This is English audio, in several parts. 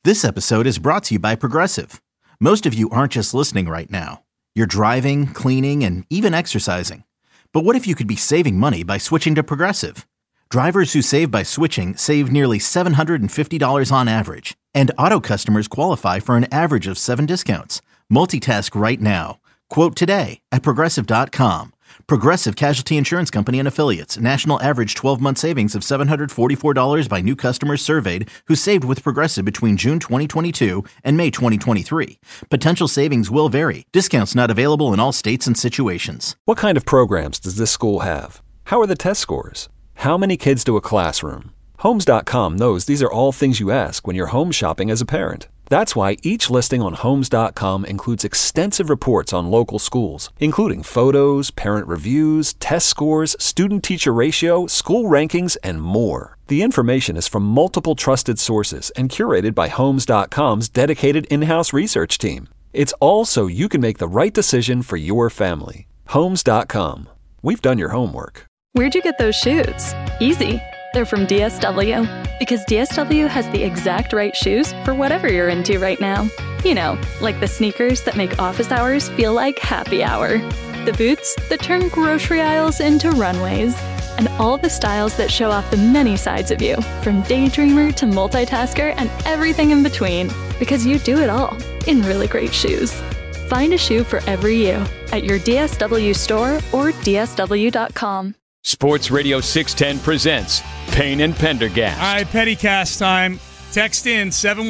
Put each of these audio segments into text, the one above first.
This episode is brought to you by Progressive. Most of you aren't just listening right now. You're driving, cleaning, and even exercising. But what if you could be saving money by switching to Progressive? Drivers who save by switching save nearly $750 on average. And auto customers qualify for an average of 7 discounts. Multitask right now. Quote today at Progressive.com. Progressive Casualty Insurance Company and Affiliates. National average 12-month savings of $744 by new customers surveyed who saved with Progressive between June 2022 and May 2023. Potential savings will vary. Discounts not available in all states and situations. What kind of programs does this school have? How are the test scores? How many kids do a classroom? Homes.com knows these are all things you ask when you're home shopping as a parent. That's why each listing on Homes.com includes extensive reports on local schools, including photos, parent reviews, test scores, student-teacher ratio, school rankings, and more. The information is from multiple trusted sources and curated by Homes.com's dedicated in-house research team. It's all so you can make the right decision for your family. Homes.com. We've done your homework. Where'd you get those shoes? Easy. They're from DSW. Because DSW has the exact right shoes for whatever you're into right now. You know, like the sneakers that make office hours feel like happy hour. The boots that turn grocery aisles into runways. And all the styles that show off the many sides of you, from daydreamer to multitasker and everything in between. Because you do it all in really great shoes. Find a shoe for every you at your DSW store or DSW.com. Sports Radio 610 presents Payne and Pendergast. All right, Pettycast time. Text in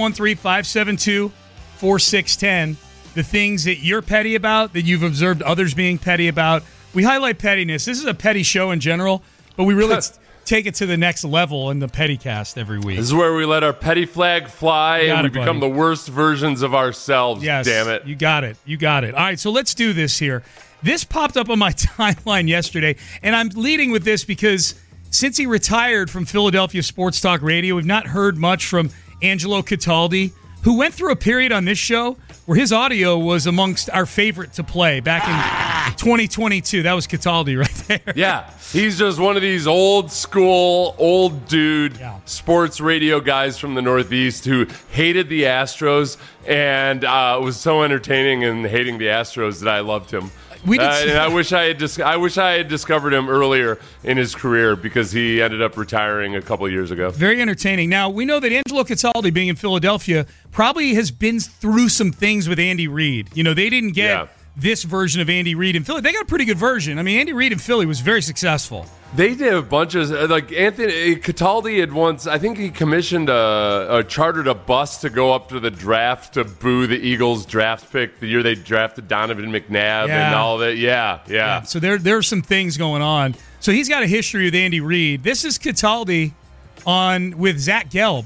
713-572-4610. The things that you're petty about, that you've observed others being petty about. We highlight pettiness. This is a petty show in general, but we really take it to the next level in the Pettycast every week. This is where we let our petty flag fly and we become the worst versions of ourselves. Yes, damn it. You got it. You got it. All right, so let's do this here. This popped up on my timeline yesterday, and I'm leading with this because since he retired from Philadelphia Sports Talk Radio, we've not heard much from Angelo Cataldi, who went through a period on this show where his audio was amongst our favorite to play back in 2022. That was Cataldi right there. Yeah, he's just one of these old school, old dude sports radio guys from the Northeast who hated the Astros and was so entertaining in hating the Astros that I loved him. And I wish I had discovered him earlier in his career because he ended up retiring a couple years ago. Very entertaining. Now, we know that Angelo Cataldi, being in Philadelphia, probably has been through some things with Andy Reid. You know, they didn't get this version of Andy Reid in Philly. They got a pretty good version. I mean, Andy Reid in Philly was very successful. They did a bunch of, like, Anthony Cataldi had once, I think he commissioned chartered a bus to go up to the draft to boo the Eagles draft pick the year they drafted Donovan McNabb and all that. Yeah. So there are some things going on. So he's got a history with Andy Reid. This is Cataldi with Zach Gelb.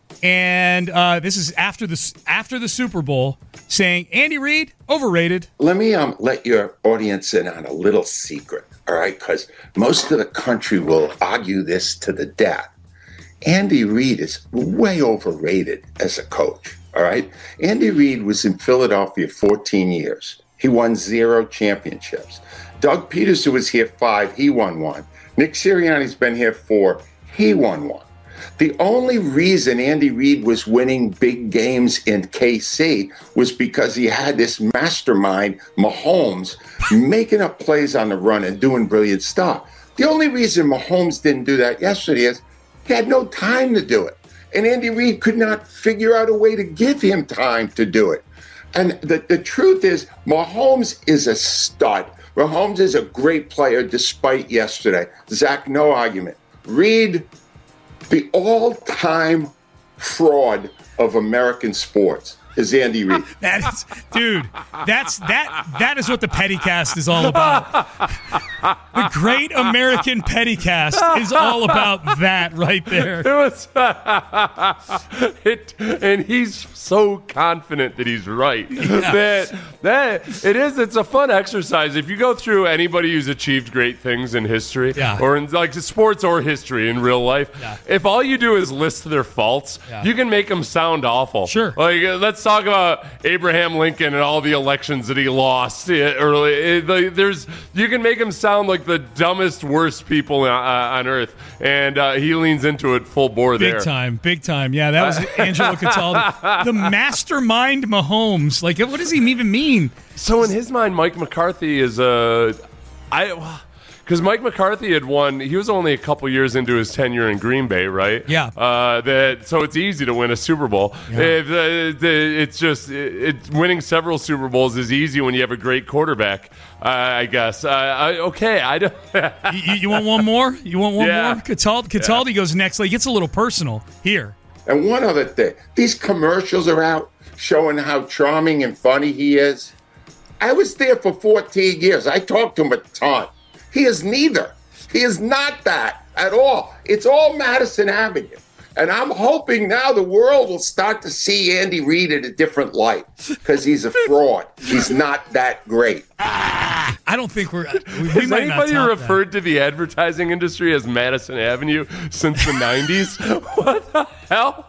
And this is after the Super Bowl, saying, Andy Reid, overrated. Let me let your audience in on a little secret. All right, because most of the country will argue this to the death. Andy Reid is way overrated as a coach. All right, Andy Reid was in Philadelphia 14 years. He won 0 championships. Doug Peterson was here 5. He won 1. Nick Sirianni's been here 4. He won 1. The only reason Andy Reid was winning big games in KC was because he had this mastermind, Mahomes, making up plays on the run and doing brilliant stuff. The only reason Mahomes didn't do that yesterday is he had no time to do it. And Andy Reid could not figure out a way to give him time to do it. And the truth is, Mahomes is a stud. Mahomes is a great player despite yesterday. Zach, no argument. Reid, the all-time fraud of American sports is Andy Reid. That is what the Pettycast is all about. The Great American Pettycast is all about that right there. And he's so confident that he's right. Yeah. It's a fun exercise. If you go through anybody who's achieved great things in history, or in like sports or history in real life, if all you do is list their faults, you can make them sound awful. Sure. Like let's talk about Abraham Lincoln and all the elections that he lost early. You can make him sound like the dumbest, worst people on earth, and he leans into it full bore there. Big time. Yeah, that was Angelo Cataldi. The mastermind Mahomes. Like, what does he even mean? So in his mind, Mike McCarthy is because Mike McCarthy had won. He was only a couple years into his tenure in Green Bay, right? Yeah. So it's easy to win a Super Bowl. Yeah. It's just winning several Super Bowls is easy when you have a great quarterback. I guess. Okay. I don't. You want one more? You want one more? Cataldi goes next. Like, it's a little personal here. And one other thing, these commercials are out showing how charming and funny he is. I was there for 14 years. I talked to him a ton. He is neither. He is not that at all. It's all Madison Avenue. And I'm hoping now the world will start to see Andy Reid in a different light because he's a fraud. He's not that great. I don't think we Has might anybody not referred to the advertising industry as Madison Avenue since the 90s? What the hell?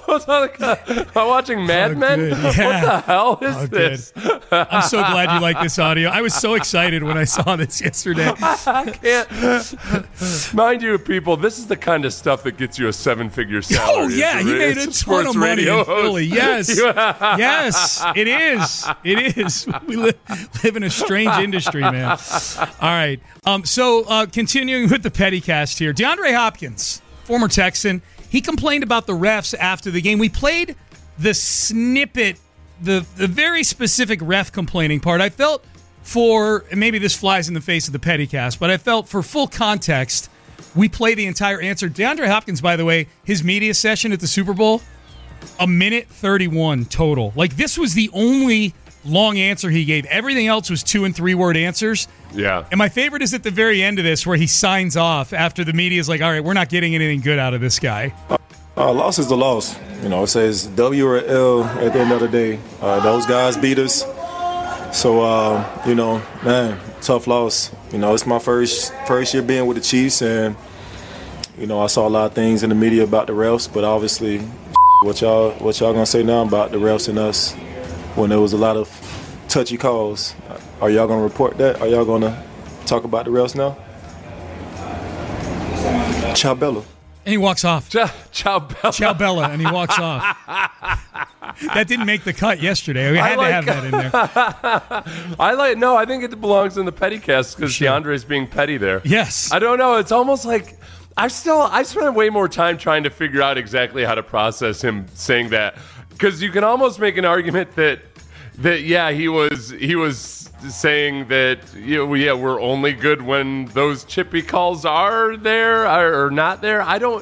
I'm watching Mad Men? Yeah. What the hell is this? I'm so glad you like this audio. I was so excited when I saw this yesterday. I can't. Mind you, people, this is the kind of stuff that gets you a 7-figure salary. Oh, yeah. He made a ton of money in Philly. Yes. Yes, it is. It is. We live in a strange industry, man. All right. So continuing with the Pettycast here. DeAndre Hopkins, former Texan, he complained about the refs after the game. We played the snippet, the very specific ref complaining part. I felt and maybe this flies in the face of the Pettycast, but I felt for full context, we play the entire answer. DeAndre Hopkins, by the way, his media session at the Super Bowl, 1:31 total. Like, this was the only long answer he gave. Everything else was 2- and 3-word answers. Yeah. And my favorite is at the very end of this where he signs off after the media's like, all right, we're not getting anything good out of this guy. Loss is the loss. It says W or L at the end of the day. Those guys beat us. So, man, tough loss. It's my first year being with the Chiefs, and, I saw a lot of things in the media about the refs, but obviously what y'all gonna say now about the refs and us when there was a lot of touchy calls? Are y'all gonna report that? Are y'all gonna talk about the refs now? Ciao Bella. And he walks off. Ciao Bella. Ciao Bella, and he walks off. That didn't make the cut yesterday. We had to have that in there. I think it belongs in the Pettycast because DeAndre's being petty there. Yes. I don't know. It's almost like I spent way more time trying to figure out exactly how to process him saying that, because you can almost make an argument that he was saying that we're only good when those chippy calls are there or not there.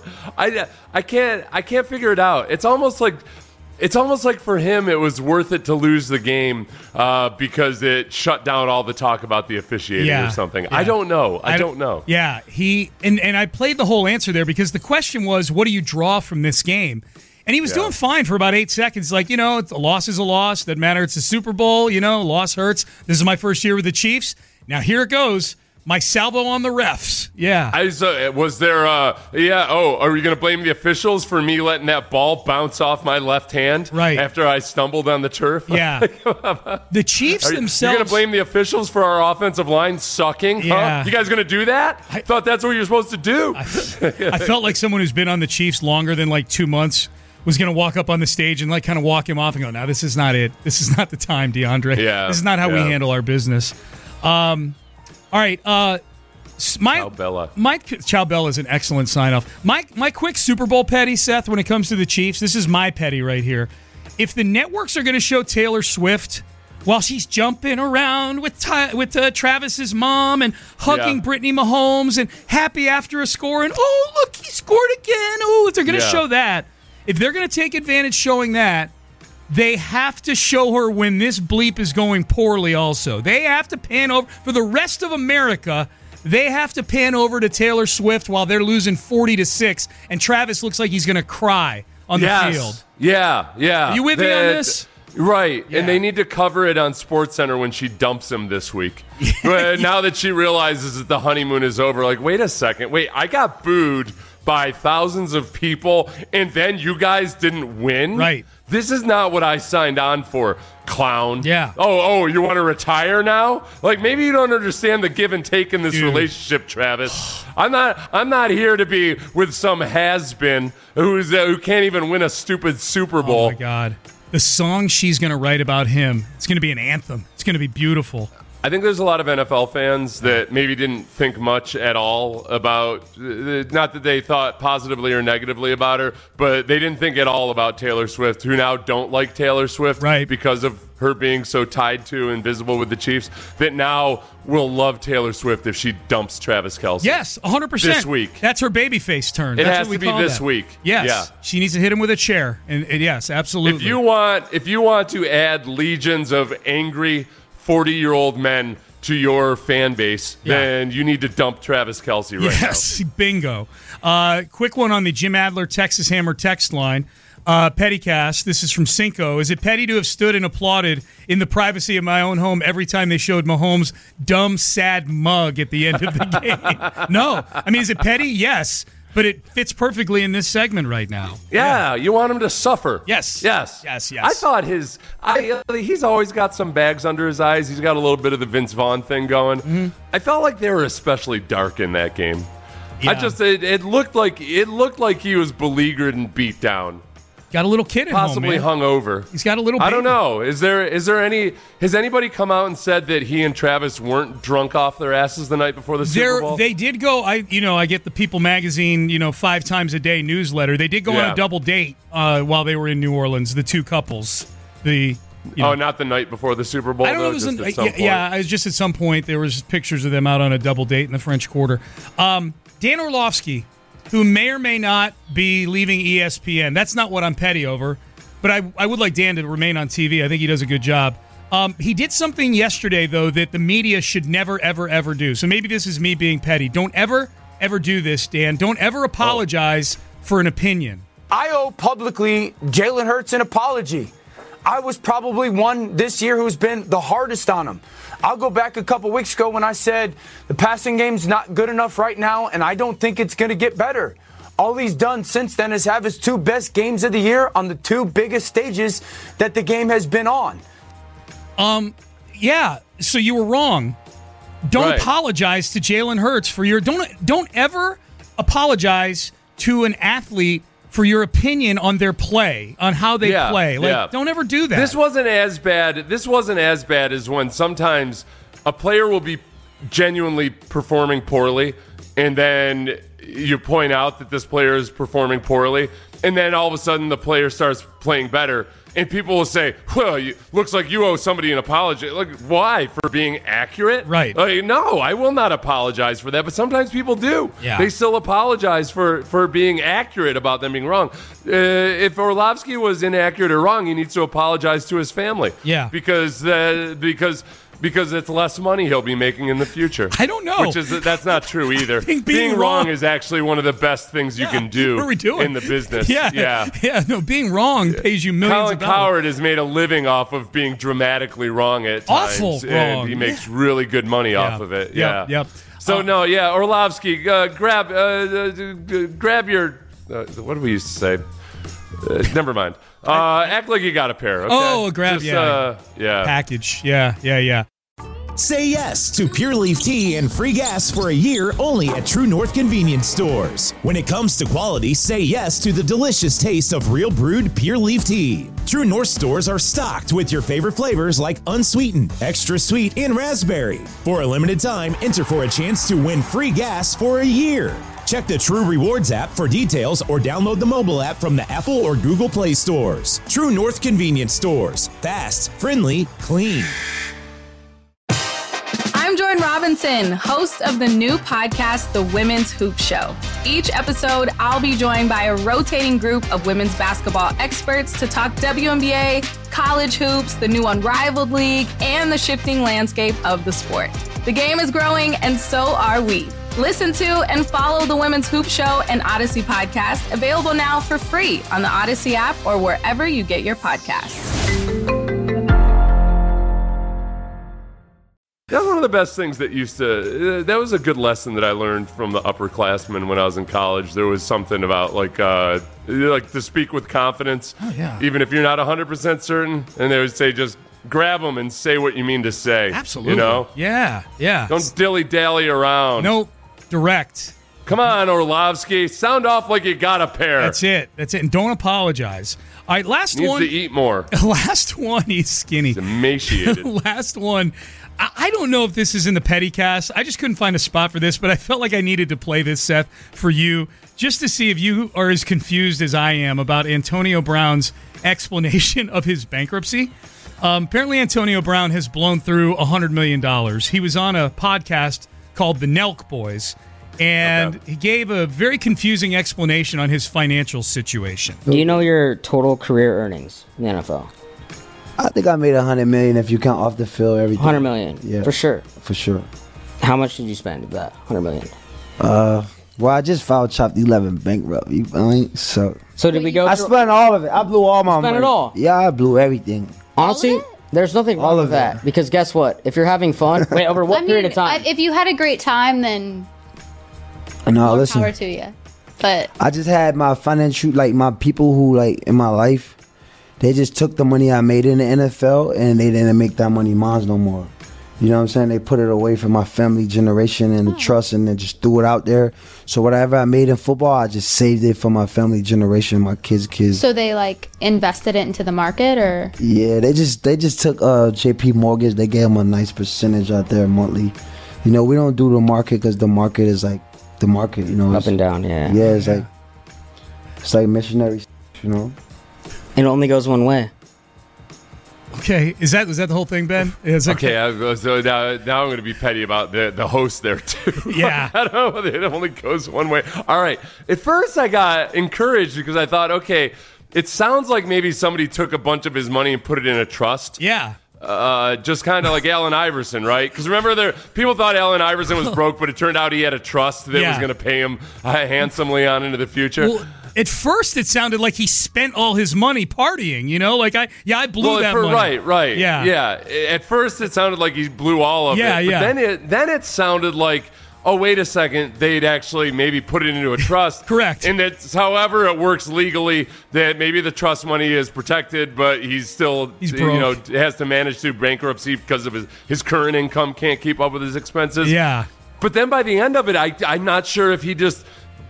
I can't figure it out. It's almost like for him it was worth it to lose the game because it shut down all the talk about the officiating or something. Yeah. I don't know. I don't know. Yeah, and I played the whole answer there because the question was, what do you draw from this game? And he was doing fine for about 8 seconds. Like, a loss is a loss. Doesn't matter. It's a Super Bowl. Loss hurts. This is my first year with the Chiefs. Now here it goes. My salvo on the refs. Yeah. Was there are you going to blame the officials for me letting that ball bounce off my left hand after I stumbled on the turf? Yeah. The Chiefs themselves. You're going to blame the officials for our offensive line sucking? Yeah. Huh? You guys going to do that? I thought that's what you're supposed to do. I felt like someone who's been on the Chiefs longer than 2 months was going to walk up on the stage and kind of walk him off and go, no, this is not it. This is not the time, DeAndre. Yeah. This is not how we handle our business. All right. Ciao Bella. Ciao Bella is an excellent sign-off. My quick Super Bowl petty, Seth, when it comes to the Chiefs, this is my petty right here. If the networks are going to show Taylor Swift while she's jumping around with Travis's mom and hugging Brittany Mahomes and happy after a score and, oh, look, he scored again. Oh, if they're going to show that, if they're going to take advantage showing that, they have to show her when this bleep is going poorly also. They have to pan over. For the rest of America, they have to pan over to Taylor Swift while they're losing 40-6, and Travis looks like he's going to cry on the field. Yeah. Are you with me on this? Right, Yeah. and they need to cover it on SportsCenter when she dumps him this week. Now that she realizes that the honeymoon is over, wait a second. I got booed by thousands of people, and then you guys didn't win? Right. This is not what I signed on for, clown. Yeah. Oh, you want to retire now? Like, maybe you don't understand the give and take in this relationship, Travis. I'm not here to be with some has-been who can't even win a stupid Super Bowl. Oh my God. The song she's going to write about him, it's going to be an anthem. It's going to be beautiful. I think there's a lot of NFL fans that maybe didn't think much at all about, not that they thought positively or negatively about her, but they didn't think at all about Taylor Swift, who now don't like Taylor Swift because of her being so tied to and visible with the Chiefs, that now will love Taylor Swift if she dumps Travis Kelce. Yes, 100%. This week. That's her babyface turn. It That's has what we to be call this that. week. Yes. Yeah. She needs to hit him with a chair. And yes, absolutely. If you want to add legions of angry 40-year-old men to your fan base, then you need to dump Travis Kelce right now. Yes, bingo. Quick one on the Jim Adler Texas Hammer text line. Pettycast, this is from Cinco. Is it petty to have stood and applauded in the privacy of my own home every time they showed Mahomes' dumb, sad mug at the end of the game? No. I mean, is it petty? Yes. But it fits perfectly in this segment right now. Yeah, you want him to suffer. Yes. Yes. I thought he's always got some bags under his eyes. He's got a little bit of the Vince Vaughn thing going. Mm-hmm. I felt like they were especially dark in that game. Yeah. It looked like he was beleaguered and beat down. Got a little kid at possibly home, hungover. He's got a little baby. I don't know. Is there any? Has anybody come out and said that he and Travis weren't drunk off their asses the night before the Super Bowl? They did go. I get the People magazine 5 times a day newsletter. They did go on a double date while they were in New Orleans. The two couples. Not the night before the Super Bowl. I don't know. It was just at some point there was pictures of them out on a double date in the French Quarter. Dan Orlovsky, who may or may not be leaving ESPN. That's not what I'm petty over, but I would like Dan to remain on TV. I think he does a good job. He did something yesterday, though, that the media should never, ever, ever do. So maybe this is me being petty. Don't ever, ever do this, Dan. Don't ever apologize for an opinion. I owe publicly Jalen Hurts an apology. I was probably one this year who's been the hardest on him. I'll go back a couple weeks ago when I said the passing game's not good enough right now, and I don't think it's going to get better. All he's done since then is have his 2 best games of the year on the 2 biggest stages that the game has been on. Yeah, so you were wrong. Don't apologize to Jalen Hurts for your don't ever apologize to an athlete for your opinion on their play, on how they play. Don't ever do that. This wasn't as bad as when sometimes a player will be genuinely performing poorly, and then you point out that this player is performing poorly, and then all of a sudden the player starts playing better, and people will say, well, looks like you owe somebody an apology. Like, why? For being accurate? Right. No, I will not apologize for that, but sometimes people do. Yeah. They still apologize for being accurate about them being wrong. If Orlovsky was inaccurate or wrong, he needs to apologize to his family. Yeah. Because it's less money he'll be making in the future. I don't know. That's not true either. being wrong is actually one of the best things you can do in the business. No, being wrong pays you millions Colin of dollars. Cowherd has made a living off of being dramatically wrong at times. Awful and wrong. he makes really good money off of it. Yep. So, Orlovsky, grab your, what do we used to say? Never mind. Act like you got a pair. Okay? Oh, grab, package. Yeah. Say yes to Pure Leaf Tea and free gas for a year only at True North Convenience Stores. When it comes to quality, say yes to the delicious taste of real brewed Pure Leaf Tea. True North stores are stocked with your favorite flavors like unsweetened, extra sweet, and raspberry. For a limited time, enter for a chance to win free gas for a year. Check the True Rewards app for details or download the mobile app from the Apple or Google Play stores. True North Convenience Stores. Fast, friendly, clean. I'm Jordan Robinson, host of the new podcast, The Women's Hoop Show. Each episode, I'll be joined by a rotating group of women's basketball experts to talk WNBA, college hoops, the new Unrivaled League, and the shifting landscape of the sport. The game is growing, and so are we. Listen to and follow the Women's Hoop Show and Odyssey podcast, available now for free on the Odyssey app or wherever you get your podcasts. That's one of the best things that that was a good lesson that I learned from the upperclassmen when I was in college. There was something about like to speak with confidence, even if you're not 100% certain. And they would say, just grab them and say what you mean to say. Absolutely. You know? Yeah. Don't dilly-dally around. Nope. Direct. Come on, Orlovsky. Sound off like you got a pair. That's it. And don't apologize. All right, last one. Needs to eat more. Last one, he's skinny. He's emaciated. Last one. I don't know if this is in the petty cast. I just couldn't find a spot for this, but I felt like I needed to play this, Seth, for you, just to see if you are as confused as I am about Antonio Brown's explanation of his bankruptcy. Apparently, Antonio Brown has blown through $100 million. He was on a podcast called The Nelk Boys, and he gave a very confusing explanation on his financial situation. Do you know your total career earnings in the NFL? I think I made $100 million if you count off the field, everything. $100 million, yeah, for sure. For sure. How much did you spend of that $100 million? Well, I just filed Chapter 11 bankrupt. You feel me? So did we go? I spent all of it. I blew all my money. Spent it all? Yeah, I blew everything. Honestly, there's nothing wrong with that because guess what? If you're having fun, wait, over what period of time? If you had a great time, then no, more power to you. But I just had my financial, like my people who like in my life. They just took the money I made in the NFL and they didn't make that money mine no more. You know what I'm saying? They put it away from my family generation and the trust and then just threw it out there. So whatever I made in football, I just saved it for my family generation, my kids. So they like invested it into the market or? Yeah, they just took JP Mortgage. They gave them a nice percentage out there monthly. You know, we don't do the market because the market is like the market, you know. Up and down, yeah. Yeah, it's like missionary, you know. It only goes one way. Okay, was that the whole thing, Ben? Okay, so now I'm going to be petty about the host there too. Yeah, I don't know. It only goes one way. All right. At first, I got encouraged because I thought, okay, it sounds like maybe somebody took a bunch of his money and put it in a trust. Yeah. Just kind of like Allen Iverson, right? Because remember, people thought Allen Iverson was broke, but it turned out he had a trust that was going to pay him handsomely on into the future. Well, at first, it sounded like he spent all his money partying. You know, like I blew that money. Right. Yeah. At first, it sounded like he blew all of it. But then it sounded like, oh, wait a second, they'd actually maybe put it into a trust. Correct. And that however it works legally, that maybe the trust money is protected, but he's broke. Has to manage through bankruptcy because of his current income can't keep up with his expenses. Yeah. But then by the end of it, I'm not sure if he just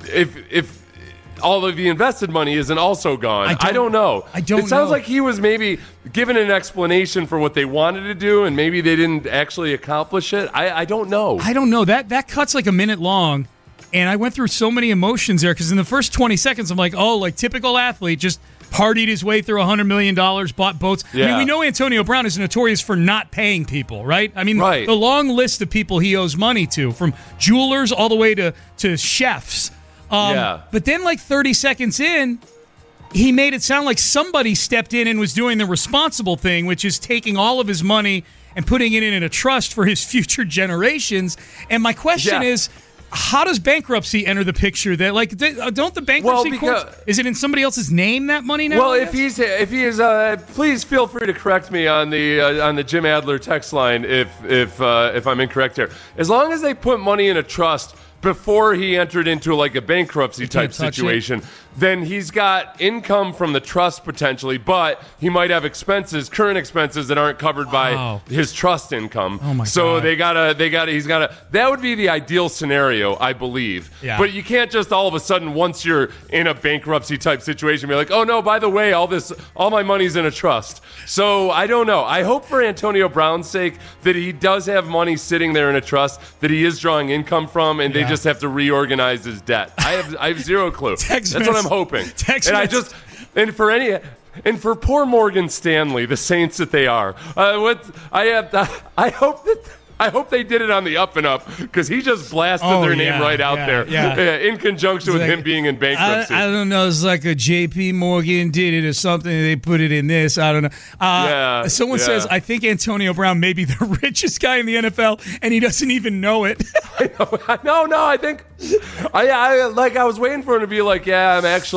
if all of the invested money isn't also gone. I don't know. It sounds like he was maybe given an explanation for what they wanted to do, and maybe they didn't actually accomplish it. I don't know. I don't know. That cut's like a minute long, and I went through so many emotions there because in the first 20 seconds, I'm like, oh, like typical athlete, just partied his way through $100 million, bought boats. Yeah. I mean, we know Antonio Brown is notorious for not paying people, right? I mean, the long list of people he owes money to, from jewelers all the way to chefs. But then, like 30 seconds in, he made it sound like somebody stepped in and was doing the responsible thing, which is taking all of his money and putting it in a trust for his future generations. And my question is, how does bankruptcy enter the picture? That don't the bankruptcy courts? Is it in somebody else's name, that money now? Well, if he is, please feel free to correct me on the Jim Adler text line if I'm incorrect here. As long as they put money in a trust before he entered into like a bankruptcy type situation, then he's got income from the trust potentially, but he might have current expenses that aren't covered by his trust income. Oh my so God. he's gotta, that would be the ideal scenario, I believe. Yeah. But you can't just all of a sudden, once you're in a bankruptcy type situation, be like, oh no, by the way, all my money's in a trust. So I don't know. I hope for Antonio Brown's sake that he does have money sitting there in a trust that he is drawing income from, and they just have to reorganize his debt. I have zero clue. That's what I'm hoping. And for poor Morgan Stanley, the Saints that they are, I hope they did it on the up and up because he just blasted their name right out there in conjunction with him being in bankruptcy. I don't know. It's like a J.P. Morgan did it or something. They put it in this. I don't know. Someone says, I think Antonio Brown may be the richest guy in the NFL, and he doesn't even know it. No. I think I was waiting for him to be like, I'm actually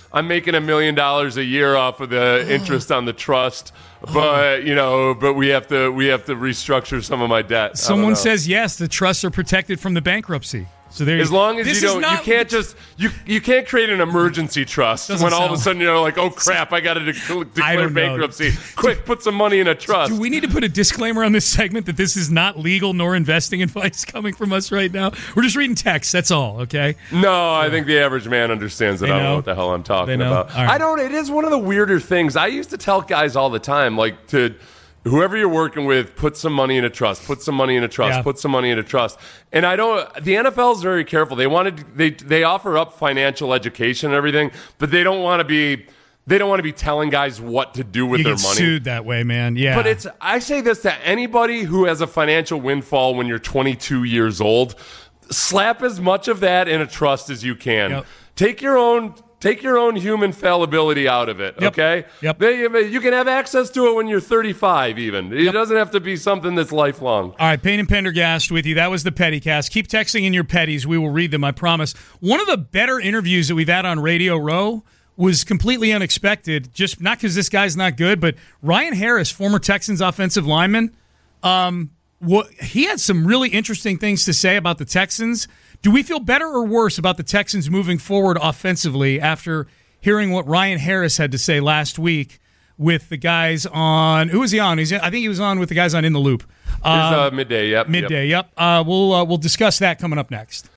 I'm making $1 million a year off of the interest on the trust, but we have to restructure some of my debt. Someone says yes, the trusts are protected from the bankruptcy. So there, as long as you can't create an emergency trust when all of a sudden you're like, oh crap, I got to declare bankruptcy. Quick, put some money in a trust. Do we need to put a disclaimer on this segment that this is not legal nor investing advice coming from us right now? We're just reading text. That's all. Okay. No, I think the average man understands that. I don't know what the hell I'm talking about. Right. I don't. It is one of the weirder things. I used to tell guys all the time, like to. Whoever you're working with, put some money in a trust. Put some money in a trust. Yeah. Put some money in a trust. And I don't. The NFL is very careful. They offer up financial education and everything, but they don't want to be. They don't want to be telling guys what to do with their money. Sued that way, man. Yeah. But I say this to anybody who has a financial windfall when you're 22 years old. Slap as much of that in a trust as you can. Yep. Take your own human fallibility out of it, okay? Yep. You can have access to it when you're 35 even. It doesn't have to be something that's lifelong. All right, Payne and Pendergast with you. That was the Pettycast. Keep texting in your petties. We will read them, I promise. One of the better interviews that we've had on Radio Row was completely unexpected, just not because this guy's not good, but Ryan Harris, former Texans offensive lineman, he had some really interesting things to say about the Texans. Do we feel better or worse about the Texans moving forward offensively after hearing what Ryan Harris had to say last week with the guys on – who was he on? I think he was on with the guys on In the Loop. Midday, yep. Midday, yep. We'll discuss that coming up next.